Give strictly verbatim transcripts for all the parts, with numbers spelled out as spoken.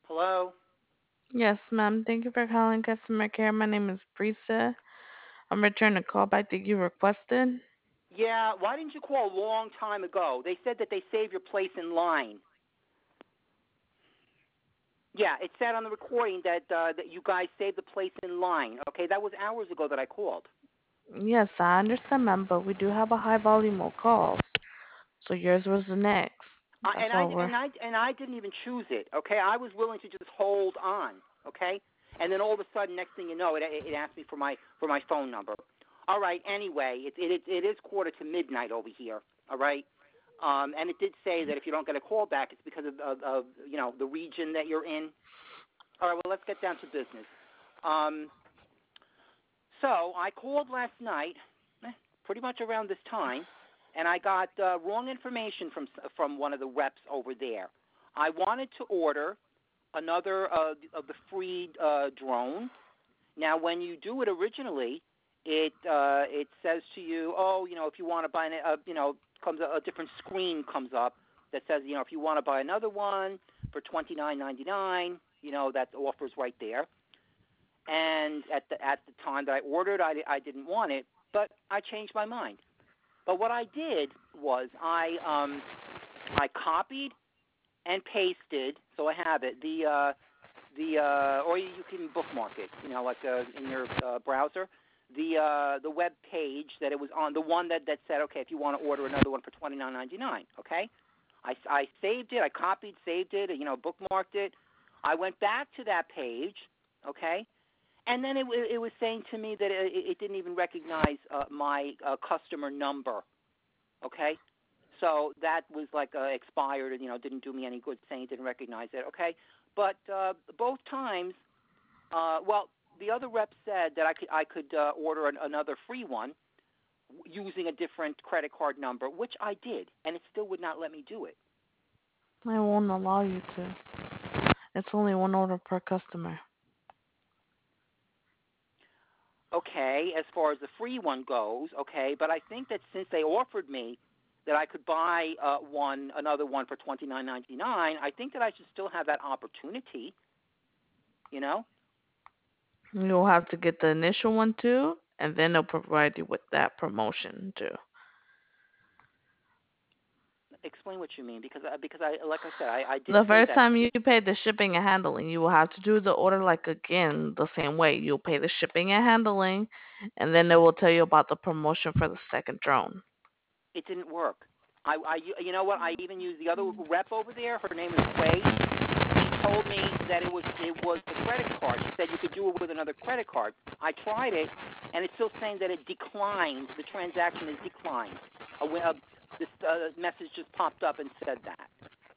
Hello? Yes, ma'am. Thank you for calling customer care. My name is Brisa. I'm returning a call back that you requested. Yeah, why didn't you call a long time ago? They said that they save your place in line. Yeah, it said on the recording that uh, that you guys saved the place in line. Okay, that was hours ago that I called. Yes, I understand, ma'am, but we do have a high volume of calls. So yours was the next. I, That's and I why we're. and I and I didn't even choose it. Okay, I was willing to just hold on. Okay, and then all of a sudden, next thing you know, it it asked me for my for my phone number. All right. Anyway, it it it is quarter to midnight over here. All right. Um, and it did say that if you don't get a call back, it's because of, of, of you know the region that you're in. All right. Well, let's get down to business. Um, so I called last night, eh, pretty much around this time, and I got uh, wrong information from from one of the reps over there. I wanted to order another uh, of the free uh, drone. Now, when you do it originally, it uh, it says to you, oh, you know, if you want to buy, a, uh, you know, comes a, a different screen comes up that says, you know, if you want to buy another one for twenty nine ninety nine, you know, that offers right there. And at the at the time that I ordered, I I didn't want it, but I changed my mind. But what I did was I um I copied and pasted, so I have it. The uh, the uh, or you can bookmark it, you know, like uh, in your uh, browser. The uh, the web page that it was on, the one that, that said, okay, if you want to order another one for twenty nine ninety nine, okay. I, I saved it, I copied, saved it, you know, bookmarked it. I went back to that page, okay, and then it it was saying to me that it, it didn't even recognize uh, my uh, customer number, okay. So that was like uh, expired, and you know didn't do me any good saying it didn't recognize it, okay. But uh, both times, uh, well, the other rep said that I could I could uh, order an, another free one using a different credit card number, which I did, and it still would not let me do it. I won't allow you to. It's only one order per customer. Okay, as far as the free one goes, okay, but I think that since they offered me that I could buy uh, one another one for twenty nine ninety nine, I think that I should still have that opportunity. You know, You'll have to get the initial one too, and then they'll provide you with that promotion too. explain what you mean because I, because I like I said I, I did The pay first that. time you pay the shipping and handling, you will have to do the order like again the same way. You'll pay the shipping and handling, and then they will tell you about the promotion for the second drone. It didn't work. I, I you know what? I even used the other rep over there. Her name is Quay. She told me that it was it was the credit card. She said you could do it with another credit card. I tried it, and it's still saying that it declined. The transaction is declined. A, a, this uh, message just popped up and said that.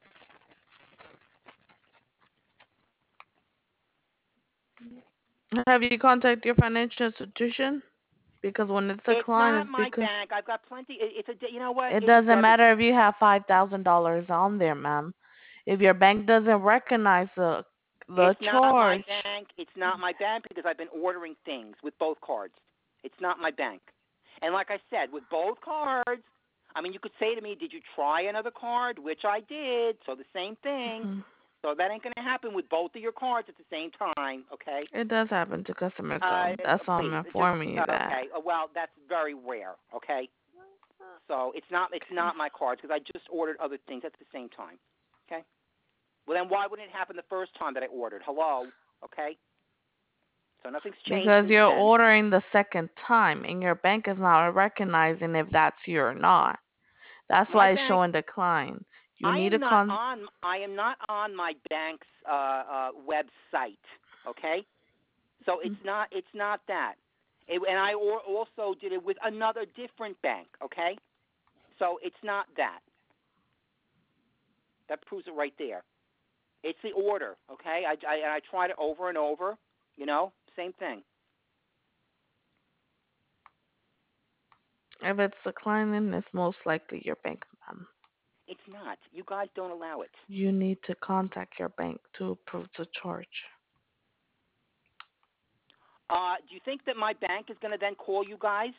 Have you contacted your financial institution? Because when it's It's declined, not it's my because bank. I've got plenty. It, it's a you know what? it It's a doesn't debit. matter if you have five thousand dollars on there, ma'am. If your bank doesn't recognize the the It's not my charge, bank. It's not my bank because I've been ordering things with both cards. It's not my bank. And like I said, with both cards, I mean, you could say to me, "Did you try another card?" Which I did. So the same thing. mhm, So that ain't going to happen with both of your cards at the same time, okay? it does happen to customers Uh, though. That's why I'm please, just informing you uh, that. okay. Uh, well, that's very rare, okay? So it's not it's not my cards because I just ordered other things at the same time, okay? Well, then why wouldn't it happen the first time that I ordered? Hello, okay? So nothing's changed Because since you're then. ordering the second time and your bank is not recognizing if that's you or not. That's My why it's bank, showing decline. You I need am a not con. on. I am not on my bank's uh, uh, website. Okay, so it's not. It's not that. It, and I or, also did it with another different bank. Okay, so it's not that. That proves it right there. It's the order. Okay, I I, I tried it over and over. You know, same thing. If it's declining, it's most likely your bank, ma'am. It's not. You guys don't allow it. You need to contact your bank to approve the charge. Uh, do you think that my bank is going to then call you guys?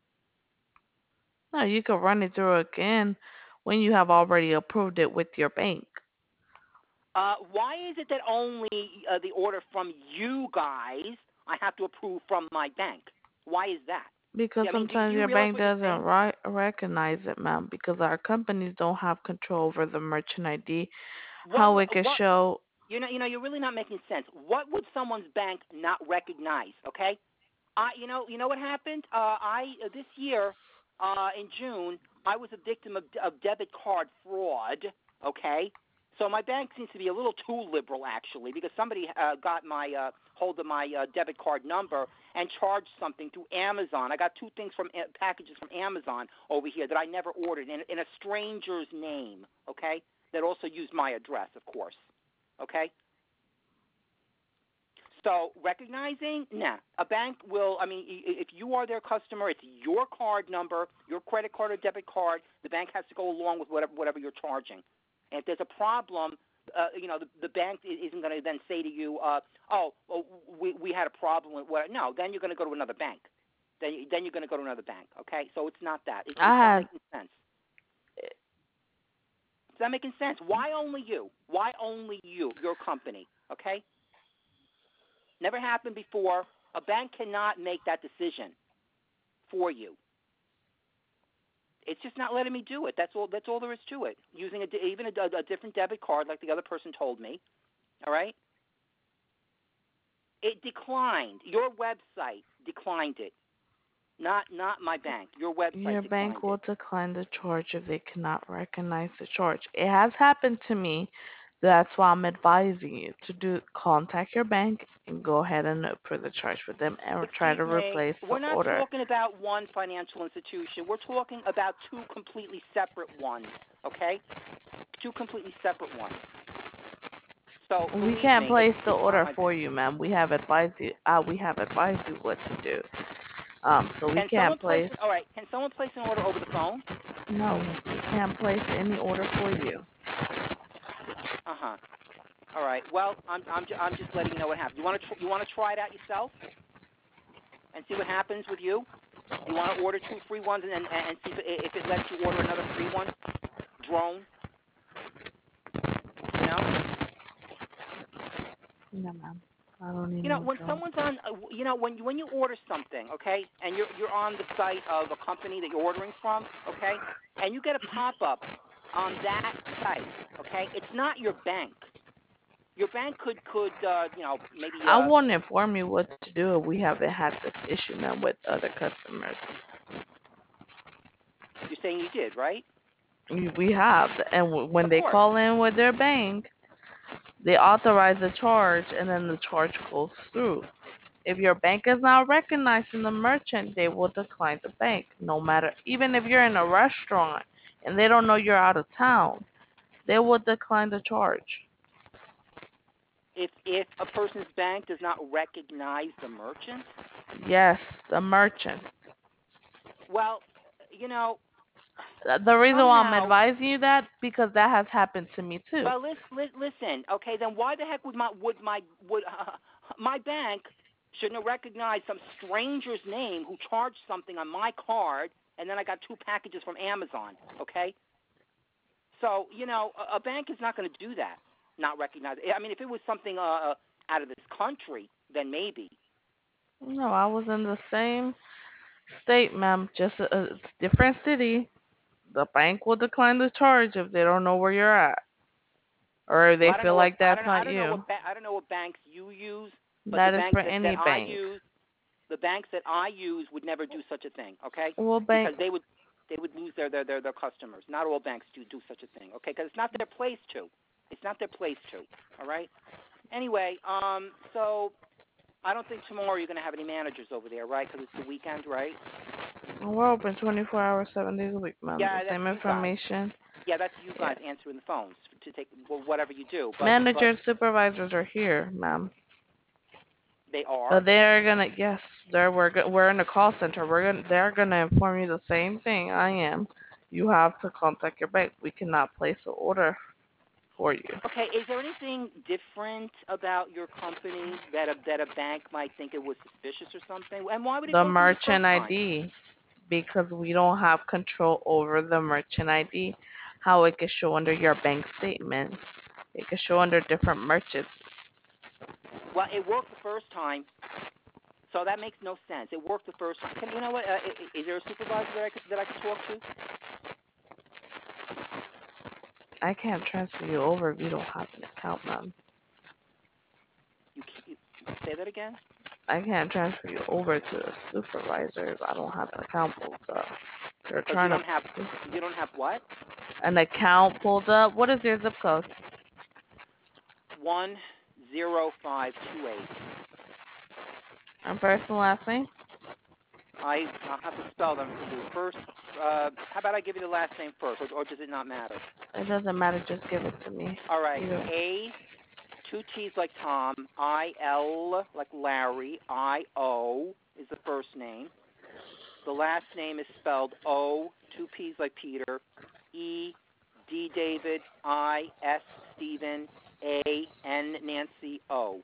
No, you can run it through again when you have already approved it with your bank. Uh, why is it that only uh, the order from you guys I have to approve from my bank? Why is that? Because I mean, do, do sometimes you your realize bank what you're doesn't saying? ri- recognize it, ma'am. Because our companies don't have control over the merchant I D, What how it can what show. you know you know you're really not making sense. What would someone's bank not recognize? Okay, I you know you know what happened? Uh, I uh, this year uh, in June I was a victim of, of debit card fraud. Okay, so my bank seems to be a little too liberal actually because somebody uh, got my uh, hold of my uh, debit card number and charged something through Amazon. I got two things from uh, packages from Amazon over here that I never ordered in, in a stranger's name. Okay, that also used my address, of course. Okay, so recognizing, nah, a bank will. I mean, if you are their customer, it's your card number, your credit card or debit card. The bank has to go along with whatever whatever you're charging. And if there's a problem, uh, you know, the, the bank isn't going to then say to you, uh, "Oh, well, we we had a problem with what." No, then you're going to go to another bank. Then then you're going to go to another bank. Okay, so it's not that. It, I it's not had making sense. Is that making sense? Why only you? Why only you? Your company. Okay. Never happened before. A bank cannot make that decision for you. It's just not letting me do it. That's all. That's all there is to it. Using a, even a, a different debit card, like the other person told me. All right. It declined. Your website declined it. Not not my bank. Your website your bank declined will it. decline the charge if they cannot recognize the charge. It has happened to me. That's why I'm advising you to do contact your bank and go ahead and approve the charge with them and try Excuse to me. replace the We're not order. talking about one financial institution. We're talking about two completely separate ones. Okay. Two completely separate ones. So We believe can't me, it's place the it's not order my for bank. you, ma'am. We have advised you. Uh, we have advised you what to do. Um, so we Can can't someone place place. an all right? Can someone place an order over the phone? No, we can't place any order for you. Uh huh. All right. Well, I'm I'm ju- I'm just letting you know what happened. You want to tr- you want to try it out yourself and see what happens with you. You want to order two free ones and and, and see if it, if it lets you order another free one. Drone. You know. No, ma'am. I don't need You know no when drone. someone's on. uh, You know when you when you order something, okay, and you're you're on the site of a company that you're ordering from, okay, and you get a pop up on that site, okay, it's not your bank. Your bank could could uh, you know maybe I uh won't inform you what to do if we haven't had this issue, ma'am, with other customers. you're saying you did right? We we have, and w- when Of they course. call in with their bank, they authorize the charge, and then the charge goes through. If your bank is not recognizing the merchant, they will decline the bank, no matter, even if you're in a restaurant and they don't know you're out of town, they will decline the charge. If if a person's bank does not recognize the merchant, Yes, the merchant. well, you know, Uh, The reason why I'm somehow, advising you that because that has happened to me too. well, listen, listen, okay, then why the heck would my would my would uh, my bank shouldn't have recognized some stranger's name who charged something on my card, and then I got two packages from Amazon, okay? So you know, a, a bank is not going to do that, not recognize. I mean, if it was something uh, out of this country, then maybe. No, I was in the same state, ma'am, just a, a different city. The bank will decline the charge if they don't know where you're at or if Well, they I don't feel know what like I that's don't know I not don't know you. what ba- I don't know what banks you use, but the That is for banks that, that any I bank. use, the banks that I use would never do such a thing, okay? Well, bank, Because they would they would lose their their their, their customers. Not all banks do do such a thing, okay? Because it's not their place to. It's not their place to. All right. Anyway, um, so I don't think tomorrow you're going to have any managers over there, right? Because it's the weekend, right? we're open twenty-four hours, seven days a week, ma'am. Yeah, The that's same you guys. information. Yeah, that's you guys Yes. answering the phones to take whatever you do. But but Managers, supervisors are here, ma'am. they are. But they're gonna, yes, they're, we're, go- we're in the call center. We're gonna, they're gonna inform you the same thing I am. You have to contact your bank. We cannot place an order for you. Okay, is there anything different about your company that a that a bank might think it was suspicious or something? And why would it The go through the first merchant time? I D, because we don't have control over the merchant I D, how it can show under your bank statement. It can show under different merchants. Well, it worked the first time, so that makes no sense. It worked the first time. Can, you know what? Uh, is there a supervisor that I could that I could talk to? I can't transfer you over if you don't have an account, ma'am. You, you say that again? I can't transfer you over to the supervisor if I don't have an account pulled up. You're Because you trying to don't have you don't have what? an account pulled up. What is your zip code? One zero five two eight. And first and last name? I I'll have to spell them for you first. Uh, how about I give you the last name first, or, or does it not matter? It doesn't matter. Just give it to me. All right. Either. A, two T's like Tom. I L like Larry. I O is the first name. The last name is spelled O, two P's like Peter. E, D David. I S Stephen. A N Nancy O.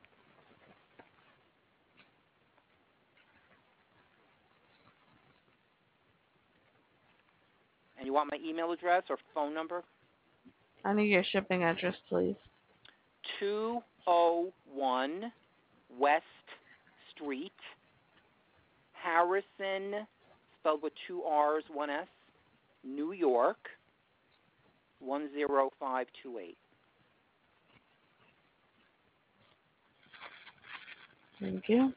And you want my email address or phone number? I need your shipping address, please. two oh one West Street, Harrison, spelled with two R's, one S, New York, one zero five two eight. Thank you.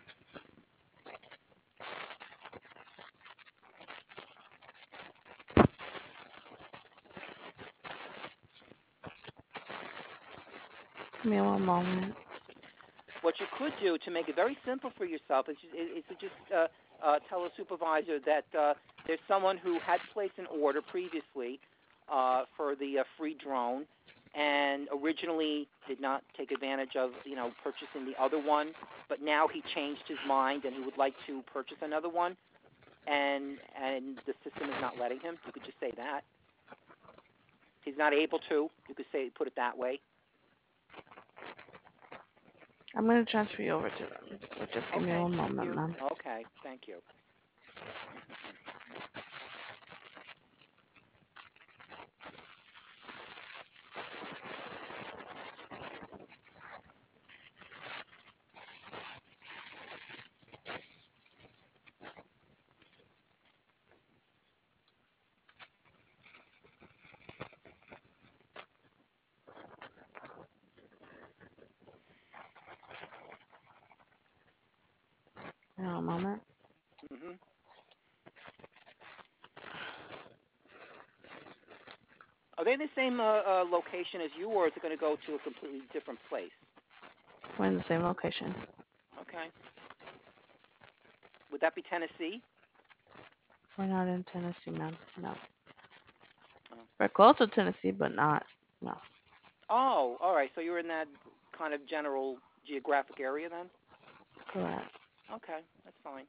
Give me one moment. What you could do to make it very simple for yourself is, is to just uh, uh, tell a supervisor that uh, there's someone who had placed an order previously uh, for the uh, free drone, and originally did not take advantage of, you know, purchasing the other one, but now he changed his mind and he would like to purchase another one, and and the system is not letting him. You could just say that. He's not able to. You could say, put it that way. I'm going to transfer you over to them. So just give Okay, me one thank moment, you. ma'am. Okay, thank you. Give me one moment. Mhm. Are they the same uh, uh, location as you, or is it going to go to a completely different place? We're in the same location. Okay. Would that be Tennessee? We're not in Tennessee, ma'am. No. Oh. We're close to Tennessee, but not. No. Oh, all right. So you're in that kind of general geographic area then? Correct. Okay, that's fine.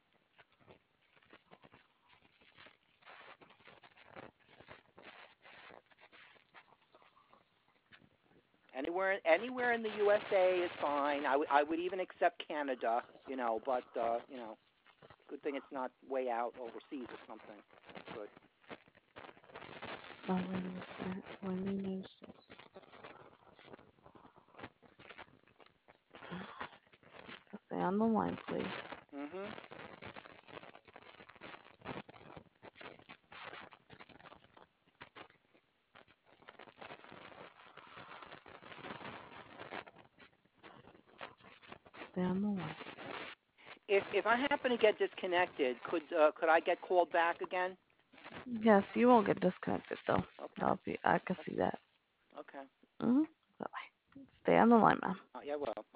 Anywhere, anywhere in the U S A is fine. I, w- I would even accept Canada, you know, but uh, you know, good thing it's not way out overseas or something. That's good. Oh, wait a minute. When is this? Stay on the line, please. Mhm. Stay on the line. If if I happen to get disconnected, could uh, could I get called back again? Yes, you won't get disconnected though. Okay. I'll be. I can see that. Okay. Mhm. Bye. Stay on the line, ma'am. Uh, yeah, well.